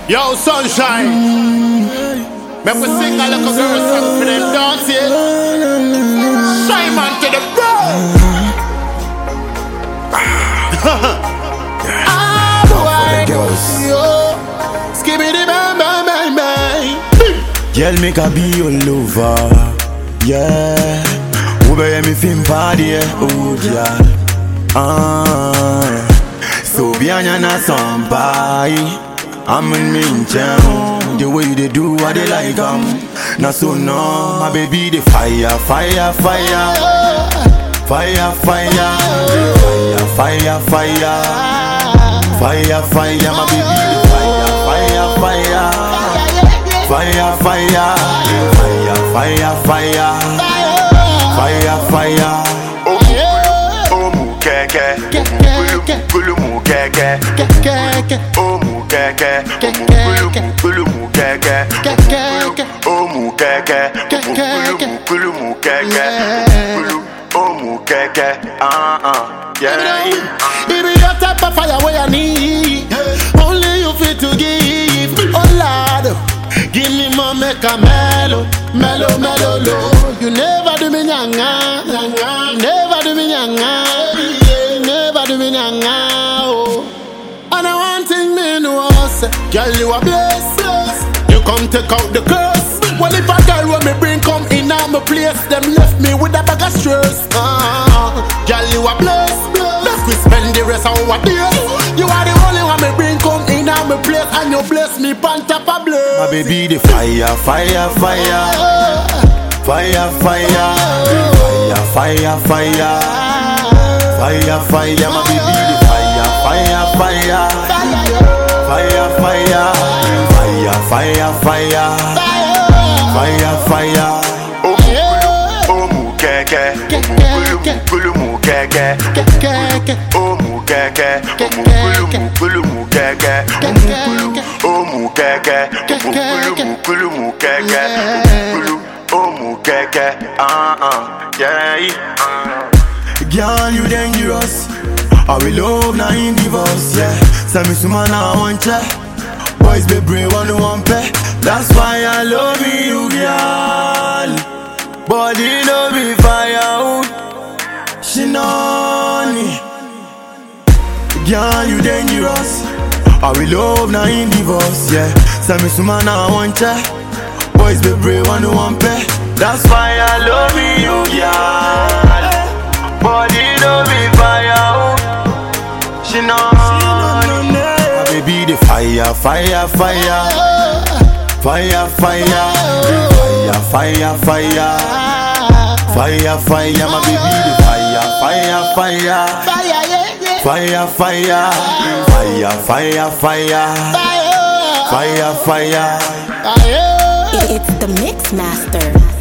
Yo, sunshine. Make we sing a little girl song for them, don't you? Shine man to the bro. Ah, boy. Yo, skibbity bang bang bang bang. Girl, make a be your lover. Yeah. Ube me film party, oh yeah. So bianya na sampai. I'm in me the way they do what they like Now so no, my baby the fire, fire, fire. Fire, fire. Fire, fire. Fire, fire, my baby the fire, fire, fire. Fire, fire. Fire, fire. Fire, fire. Oh, mu keke. Gulu mu keke. Oh mu keke. Gulu mu keke. Oh mu keke. Gulu mu keke. Oh mu keke. Yeah. Baby, your type of fire where you need. Only you fit to give. Oh Lord, give me more, make a mellow, mellow, mellow, low. You never do me nyanga, nyanga. Never do me nyanga, yeah. Never do me nyanga, oh. And I want thing me know, say, girl you a blessed. You come take out the curse. Well if a girl when me bring come in at my place, them left me with a bag of stress. Girl you a blessed. Let's we spend the rest of our days. You are the only one me bring come in at my place, and you bless me pan top of bless. My baby the fire, fire, fire. Fire, fire. Fire, fire, fire. Fire, fire, my baby the fire, fire, fire. Fire, fire. Fire, fire. Fire, fire. Oh mu keke. Gulu mu keke. Oh mu keke. Gulu mu keke. Oh mu keke. Gulu mu keke. Oh mu keke. Yeah. Girl, you dangerous. I will love now in divorce, yeah. Send me some man I want ya. Boys be brave on the one pay. That's why I love you, girl. Body no be firewood. She know me. Girl, you dangerous. I will love now in divorce, yeah. Send me some man I want ya. Boys be brave on the one pay. That's why I love you, girl. Body no be firewood. She know me. My baby the fire, fire, fire. Fire, fire. Fire, fire. Fire, fire. My baby the fire, fire, fire. Fire, fire. Fire, fire. Fire, fire. It's the Mix Master.